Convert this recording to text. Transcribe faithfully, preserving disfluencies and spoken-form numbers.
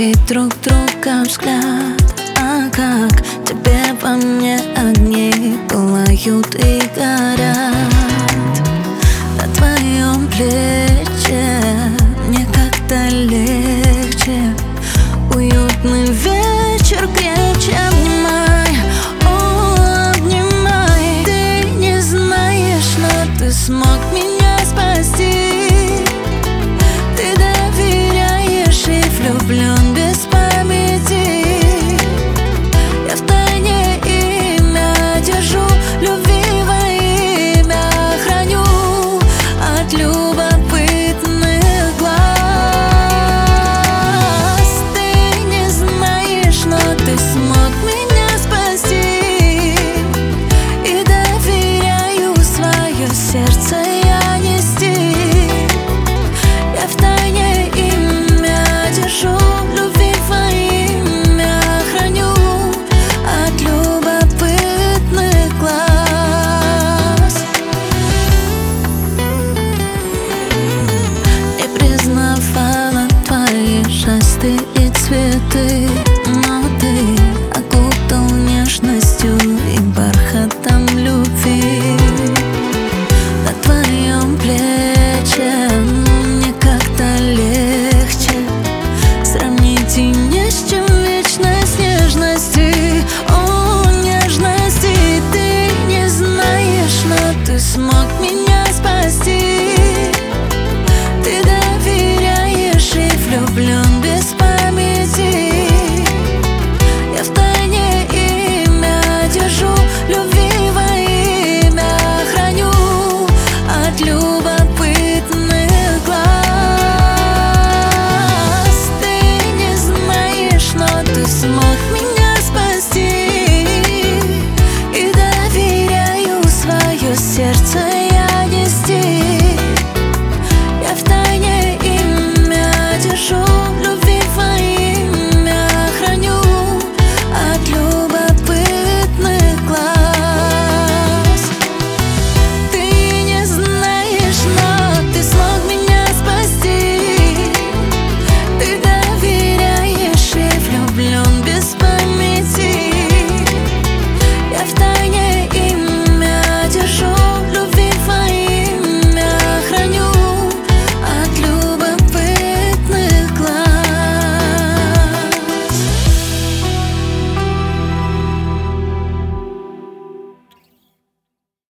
ловить друг друга взгляд. А как тебе во мне огни пылают и горят? На твоем плече мне как-то легче. Уютный вечер крепче обнимай, о, обнимай. Ты не знаешь, но ты смог меня спасти. Ты доверяешь и влюблен без памяти. Я втайне имя держу, любви во имя храню от любопытных глаз. Ты не знаешь, но ты смог меня спасти. И доверяю свое сердце я нести. Я втайне имя держу, любви во имя храню от любопытных глаз. Не признавала твои жесты и цветы.